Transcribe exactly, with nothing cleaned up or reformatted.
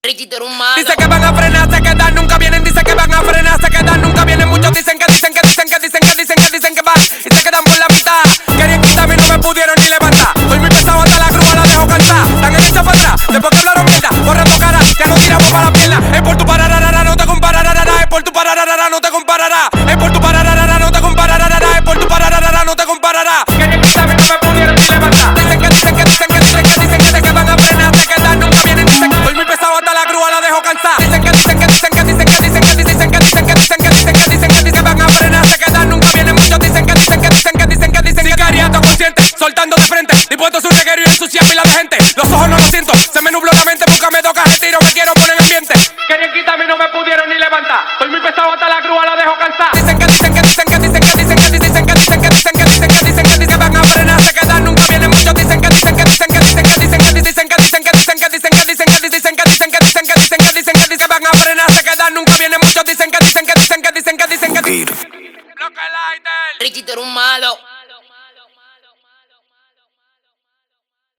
Richie, tú eres un malo. Dice que van a frenar, se quedan, nunca vienen. Dice que van a frenar, se quedan, nunca vienen. Muchos dicen que dicen que dicen que dicen que dicen que dicen que van y se quedan por la mitad. Querían quitarme y no me pudieron ni levantar. Hoy muy pesado hasta la grúa la dejo cansar. Están en esta para atrás, después que hablaron mierda. Borrando cara, ya no tiramos para la pierna. Es por tu pararara, no te comparará. Es por tu pararara, no te comparará. Es por tu pararara, no te comparará. Es por tu pararara, no te comparará. Querían quitarme y no me pudieron ni levantar. Dicen que dicen que dicen que dicen que dicen que, que van a frenar, se quedan, nunca vienen. Dicen que hoy muy pesado hasta la grúa la dejo cansar. Dicen que dicen que dicen que dicen que dicen que dicen que dicen que dicen que dicen que dicen que dicen que van a frenar, se quedan, nunca vienen. Muchos dicen que dicen que dicen que dicen que dicen que sicariato consciente, soltando de frente, dispuesto a su reguero y ensuciar pila de gente. Los ojos no los siento, se me nubló la mente porque me toca gente y no me quiero poner en ambiente. Querían quitarme y no me pudieron ni levantar. Hoy muy pesado hasta la grúa la dejo cansar. Dicen que dicen que dicen que dicen que dicen que dicen que dicen que dicen que dicen que dicen que dicen que van a frenar, se quedan, nunca vienen. Muchos dicen que dicen que dicen que dicen que dicen que dicen que dicen que dicen que dicen que dicen que dicen que dicen que dicen que dicen que dicen que dicen que van a frenar, se quedan, nunca vienen. Muchos dicen que dicen que dicen que dicen que dicen que dicen que dicen que Richie, tú eres un malo.